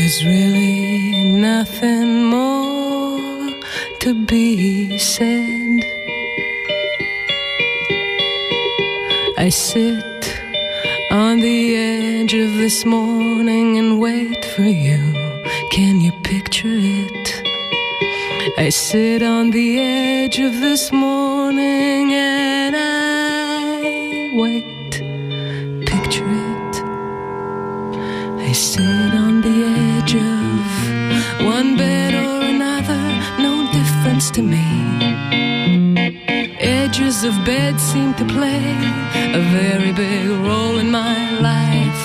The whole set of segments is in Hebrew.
There's really nothing more to be said. I sit on the edge of this morning and wait for you. Can you picture it? I sit on the edge of this morning and I wait. Picture it. I sit on the edge of one bed or another, no difference to me. Edges of bed seem to play a very big role in my life.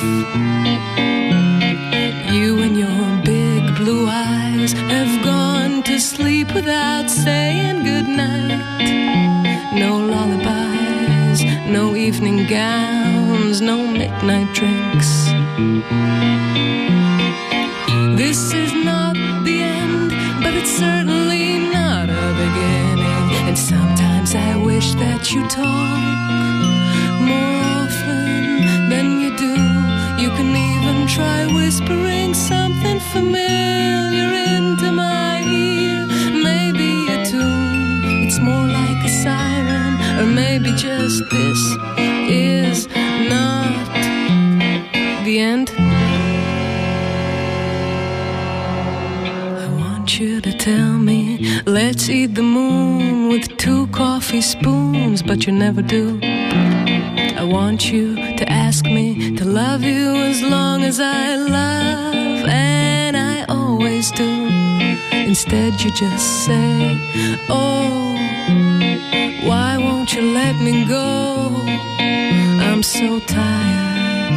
You and your big blue eyes have gone to sleep without saying goodnight. No lullabies, no evening gowns, no midnight drinks. This is not the end, but it's certainly not a beginning. And sometimes I wish that you talk more often than you do. You can even try whispering something familiar into my ear. Maybe a tune, it's more like a siren. Or maybe just this is not the end. I want you to tell me, let's eat the moon with 2 coffee spoons, but you never do. I want you to ask me to love you as long as I love, and I always do. Instead you just say, oh, why won't you let me go? I'm so tired.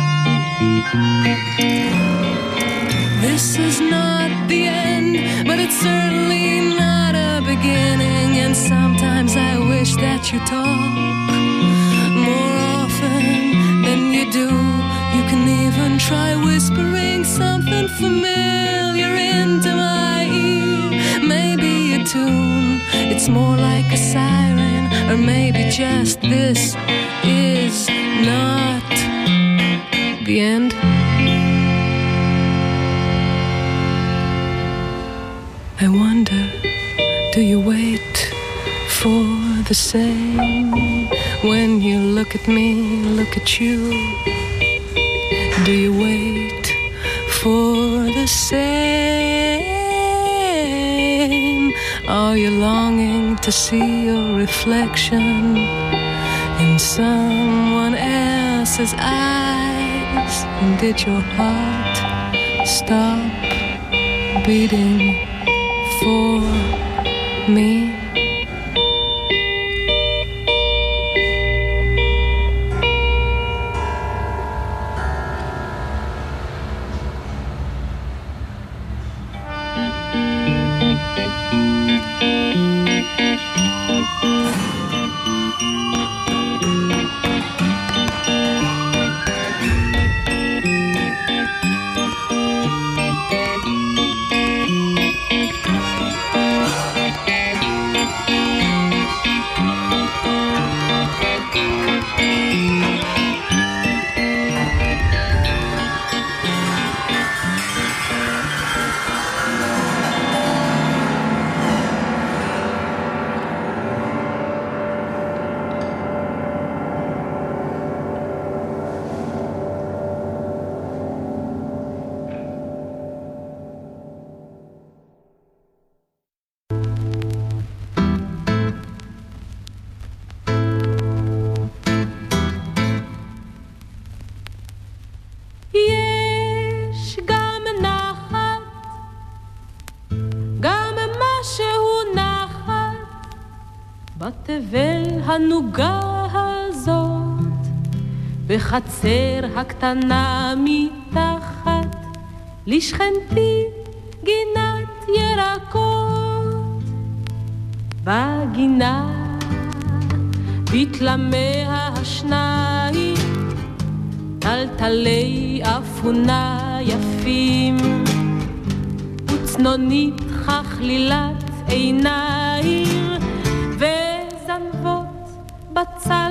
This is not the end, but it's certainly not a beginning. And sometimes I wish that you talk more often than you do. You can even try whispering something familiar into my ear. Maybe a tune, it's more like a siren. Or maybe just this is not the end. I wonder, do you wait for the same? When you look at me, look at you. Do you wait for the same? Are you longing to see your reflection in someone else's eyes? And did your heart stop beating for me? בתבל הנוגה הזאת, בחצר הקטנה מתחת, לשכנתי גינת ירקות. בגינה בתלמיה השניים, טלטלי אפונה יפים, וצנונית חכלילת עיניים, וזנבות בצל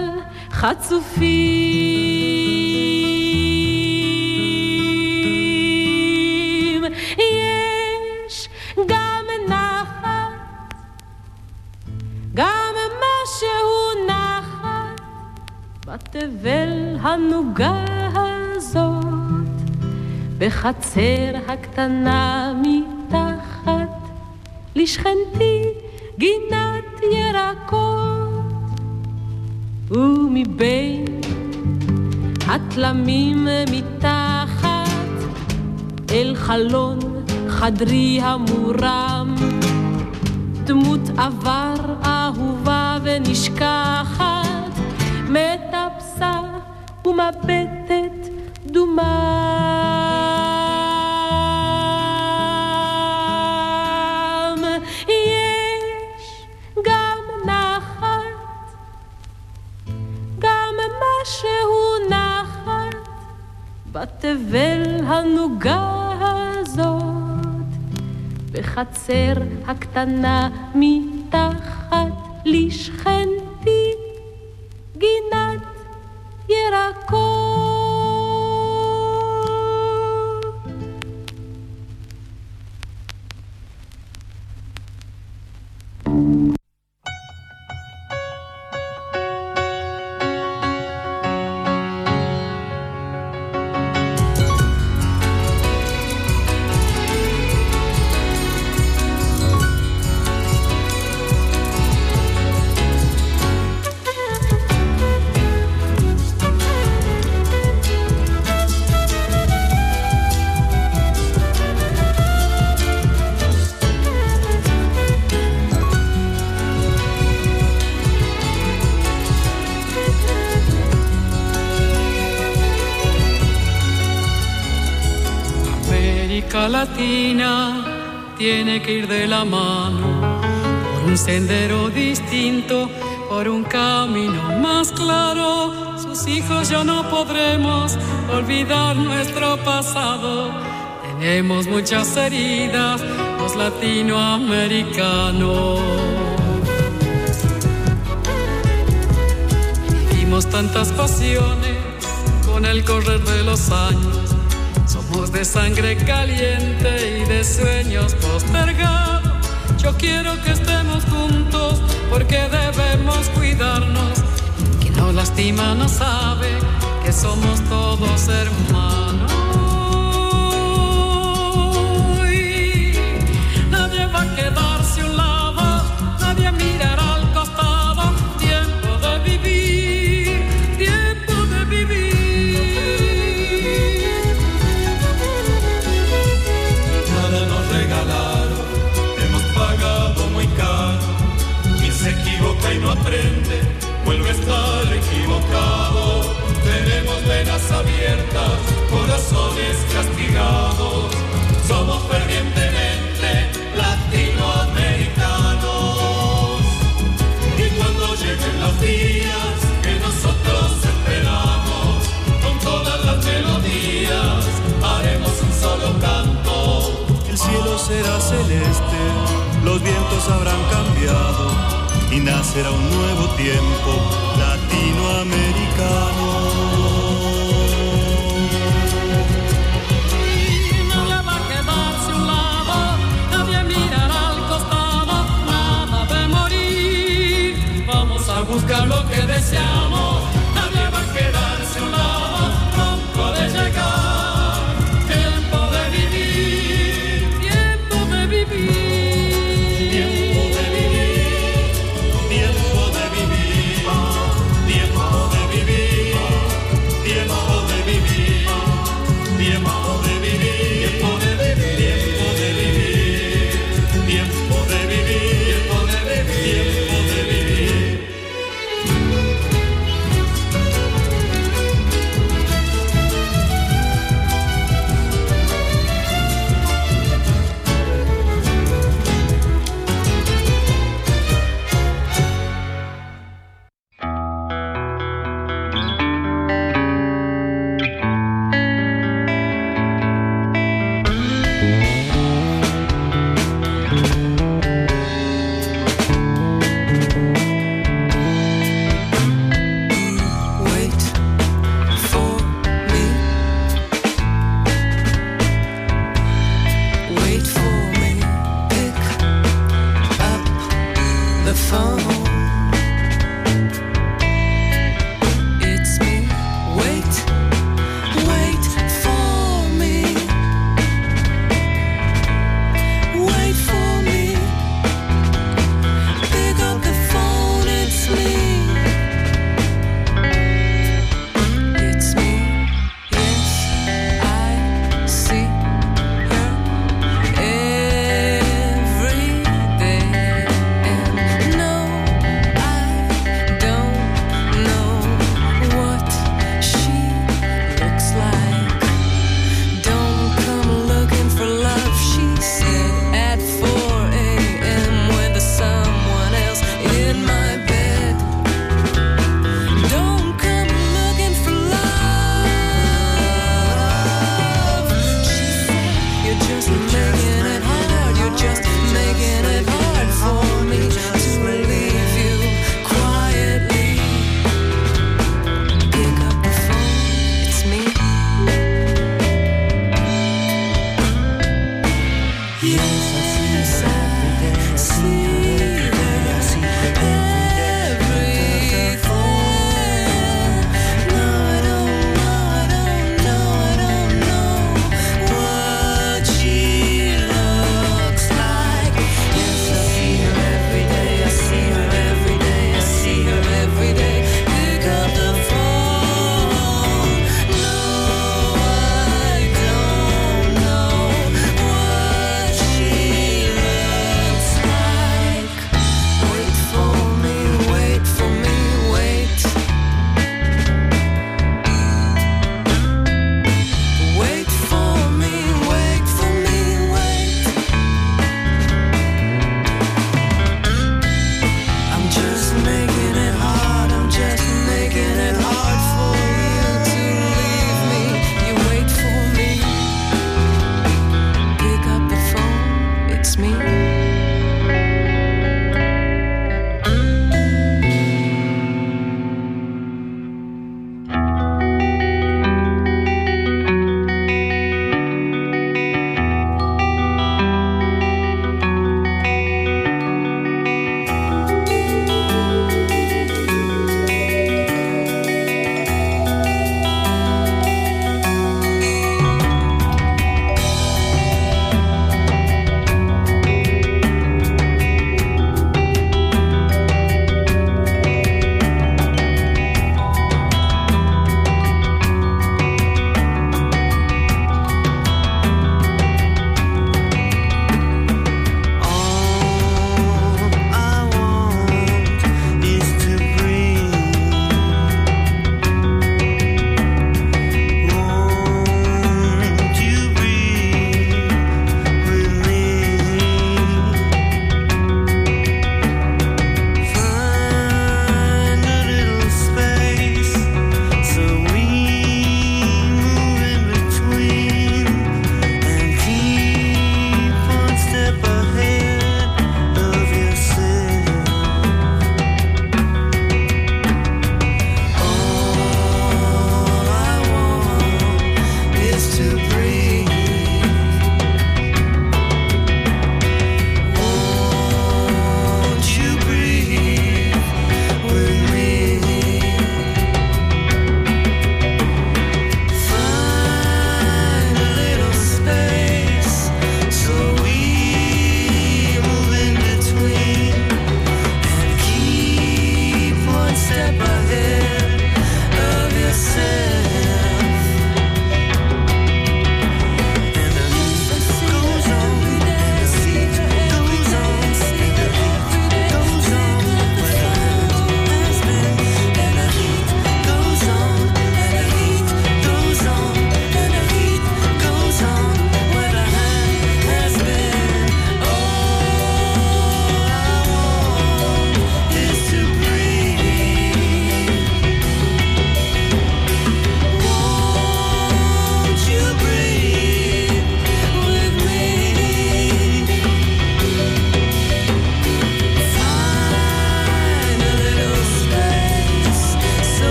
חצופים. בחצר הקטנה מתחת לשכנתי גינת ירקות, ומבין התלמים מתחת אל חלון חדרי המורם דמות עבר אהובה ונשכחת מטפסה ומבטת דומם. יש גם נחת, גם משהו נחת בתבל הנוגה הזאת, בחצר הקטנה מתחת לשכנתי גינת ירקות. Latina tiene que ir de la mano por un sendero distinto, por un camino más claro. Sus hijos ya no podremos olvidar nuestro pasado. Tenemos muchas heridas los latinoamericanos. Vivimos tantas pasiones con el correr de los años. Somos de sangre caliente y de sueños postergados. Yo quiero que estemos juntos porque debemos cuidarnos. Quien nos lastima no sabe que somos todos hermanos. Y nadie va a quedarse a un lado, nadie mirará al costado. Tiempo de vivir, tiempo de vivir. Y no aprende, vuelve a estar equivocado. Tenemos venas abiertas, corazones castigados. Somos fervientemente latinoamericanos. Y cuando lleguen los días que nosotros esperamos, con todas las melodías haremos un solo canto. El cielo será celeste, los vientos habrán cambiado y nacerá un nuevo tiempo latinoamericano. Nadie va a quedarse a un lado, nadie mirará al costado, nada de morir. Vamos a buscar lo que deseamos, nadie va a quedarse a un lado, pronto ha de llegar. Tiempo de vivir, tiempo de vivir.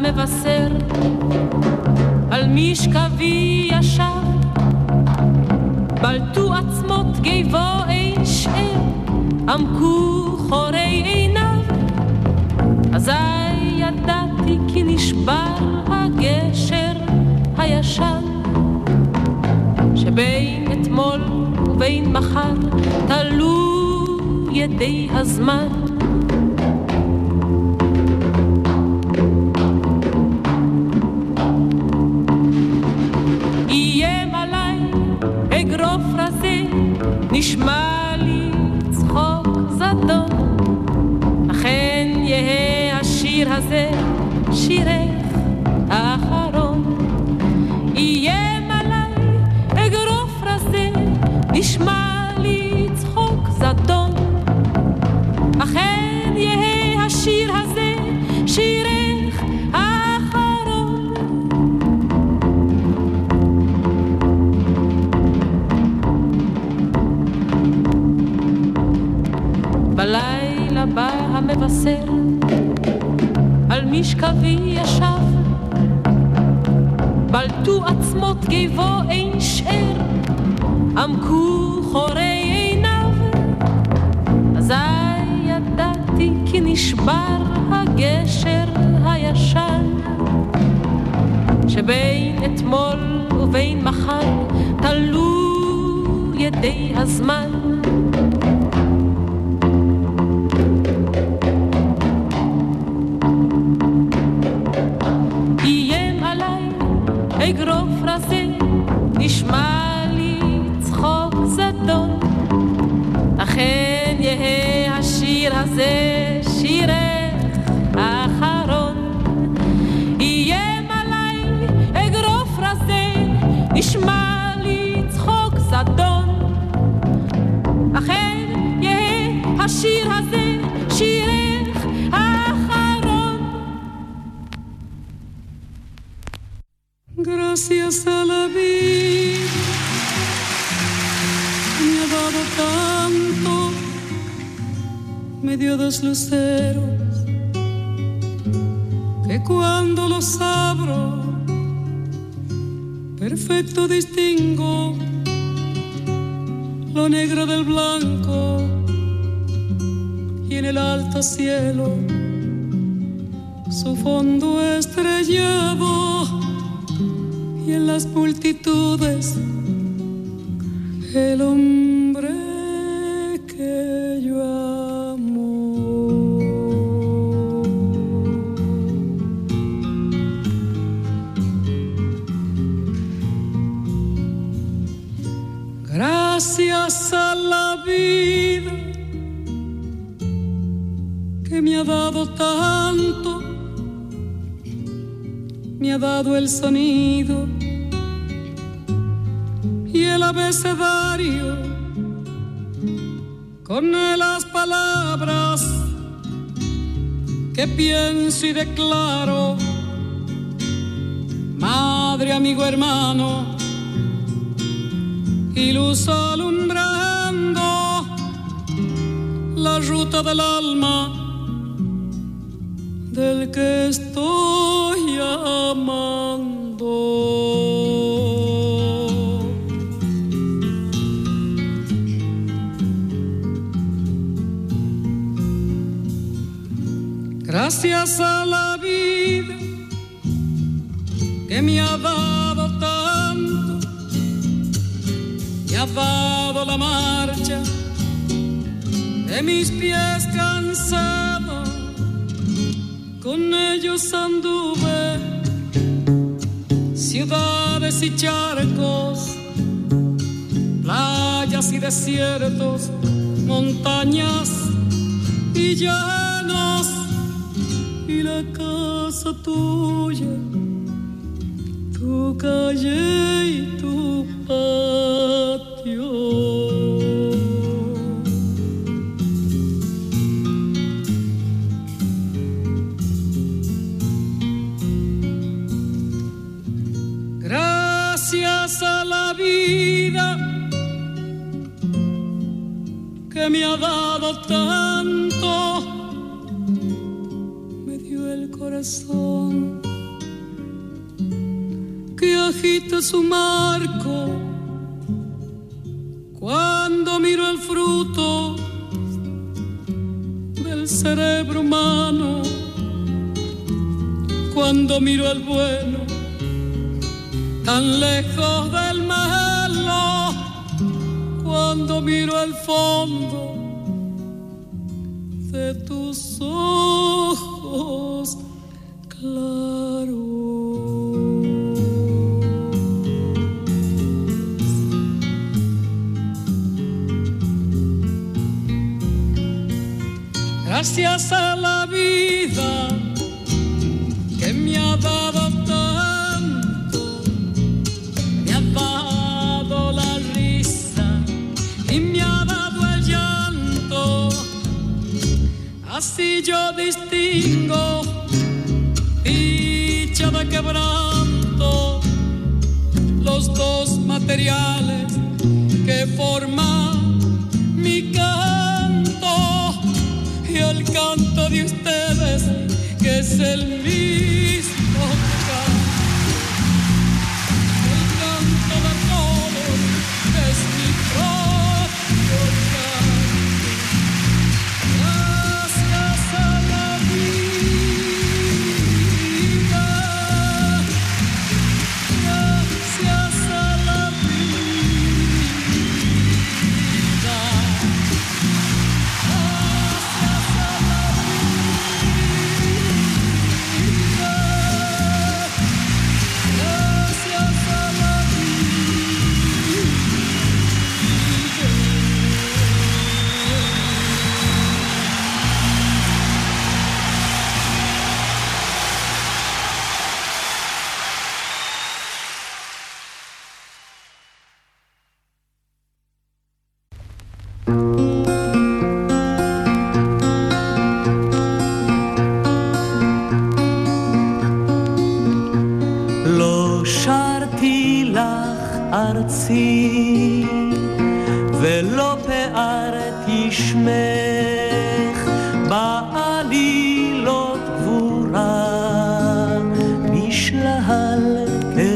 המבשר על משכבי ישב בלטו עצמות גיבו אין שאר עמקו חורי עיניו אזי ידעתי כי נשבר הגשר הישן שבין אתמול ובין מחר תלו ידי הזמן איים עליי אגרוף רזה נשמע לי צחוק זדון אכן יהיה השיר הזה שירך האחרון איים עליי אגרוף רזה נשמע לי צחוק זדון אכן יהיה השיר הזה שירך האחרון בלילה בא המבשר על משכבי ישב בלטו עצמות גיבו אין שאר עמקו חורי עיניו אזי ידעתי כי נשבר הגשר הישן שבין אתמול ובין מחר תלו ידי הזמן איים עליי אגרוף רזה נשמע לי צחוק זדון אכן יהיה השיר הזה שירך האחרון איים עליי אגרוף רזה נשמע לי צחוק זדון אכן יהיה השיר הזה שירך האחרון Gracias a la vida me ha dado tanto me dio dos luceros que cuando los abro perfecto distingo lo negro del blanco y en el alto cielo su fondo estrellado y en las multitudes el hombre que yo amo. Gracias a la vida que me ha dado tanto, me ha dado el sonido y el abecedario con las palabras que pienso y declaro madre, amigo, hermano y luz alumbrando la ruta del alma del que estoy amando. Gracias a la vida que me ha dado tanto, me ha dado la marcha de mis pies cansados, con ellos anduve ciudades y charcos, playas y desiertos, montañas y llanos, y la casa tuya, tu calle y tu patio. Gracias a la vida que me ha dado tanto, me dio el corazón que agita su marco. Cuando miro el fruto del cerebro humano, cuando miro el bueno tan lejos del malo, cuando miro el fondo de tus ojos claros. Gracias a la vida que me ha dado tanto, me ha dado la risa y me ha dado el llanto. Así yo distingo dicha de quebranto, los dos materiales que forman mi canto y el canto de ustedes, que es el mismo canto, el canto de todos, es mi propio canto. Gracias a la vida, gracias a la vida. ארצי ולא פארתי שמך בעלילות גבורה בשלל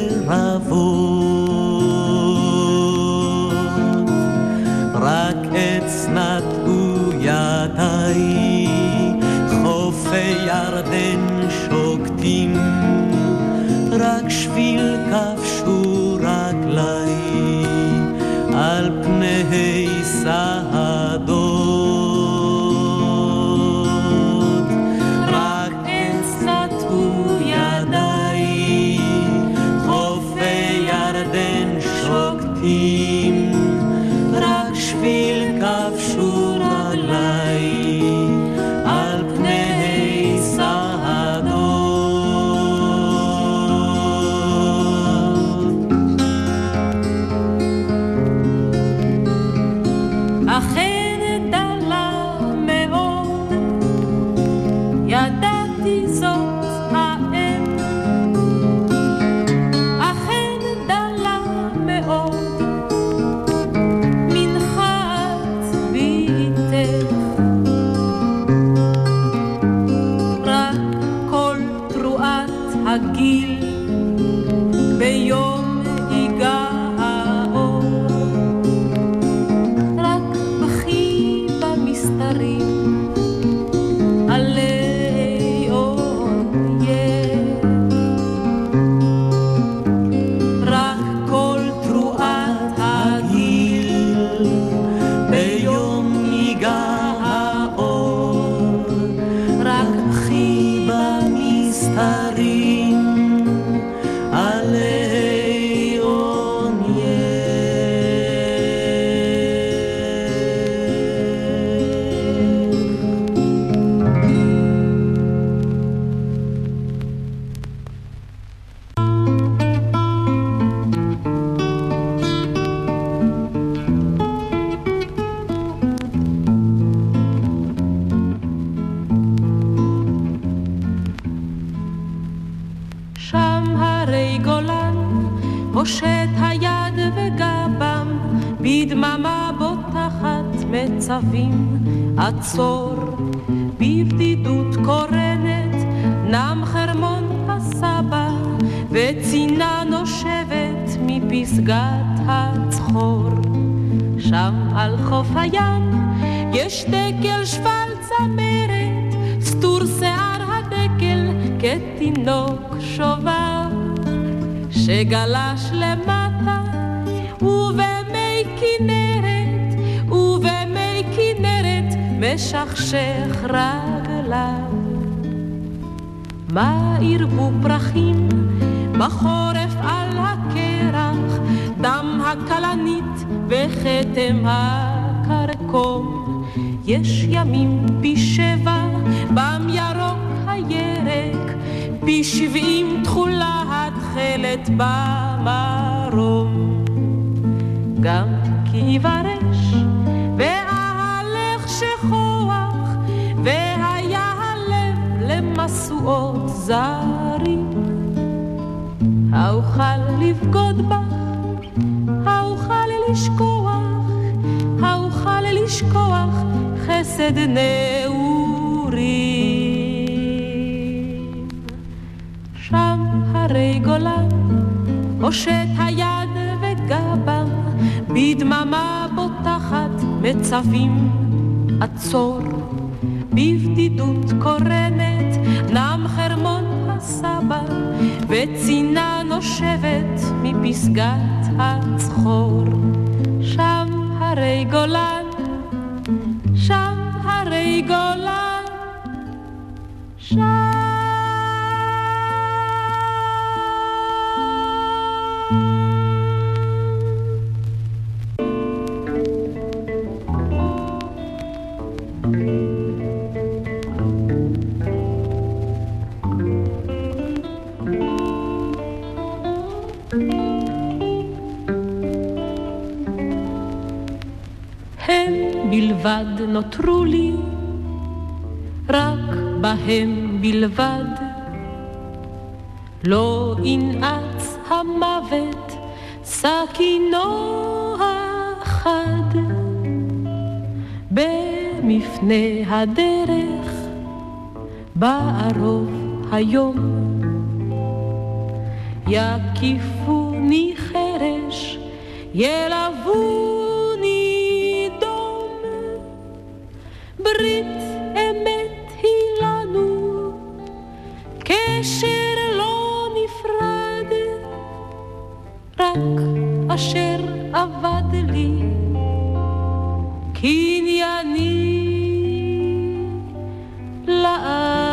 קרבות, רק אצנעו ידיי חופי ירדן שוקטים, רק שביל כבשו רגלי על פני שדות, רק אצנעו ידיי חופי ירדן שוקטים, רק שביל כבשו רגלי על פני שדות. אכן דלה מאוד, ידעתי זאת האם, אכן דלה מאוד, מנחת ביתך, רק כל תרועת הגיל ביום ייגע האור, רק בכי במסתרים עלי אויב, רק כל תרועת הגיל ביום ייגע האור, רק בכי במסתרים עלי אויב. שם הרי גולן, הושט היד וגבם, בדממה בוטחת מצבים, עצור בבדידות קורנת, נם חרמון הסבא, וצינה נושבת מפסגת הצחור. שם על חוף הים יש דקל שפל צמרת, סתור שיער הדקל כתינוק שובב, שגלש למטה ובמי כנרת משכשך רגליו. מה ירבו פרחים בחורף על הקרח, דם הכלנית וכתם הקרקום. יש ימים פי 7 בם ירוק הירק, פי 70 תחולה התחלת במרום. גם כי יברש וההלך שכוח, והיה הלב למסועות זרים, האוכל לבגוד בך, האוכל לשכוח חסד נעורים. שם הרי גולן הושט היד וגבם, בדממה בוטחת מצבים עצור, בבדידות קורנת נם חרמון הסבא, וצינה נושבת מפסגת הצחור. שם הרי גולן, שם הרי גולן, שם בלבד נותרו לי, רק בהם בלבד. לא ינעץ המוות סכינו החד, במפני הדרך בערוב היום. יקיפוני חרש, ילבוני דום, ברית אמת היא לנו, קשר לא נפרד, רק אשר עבד לי קנייני לעד.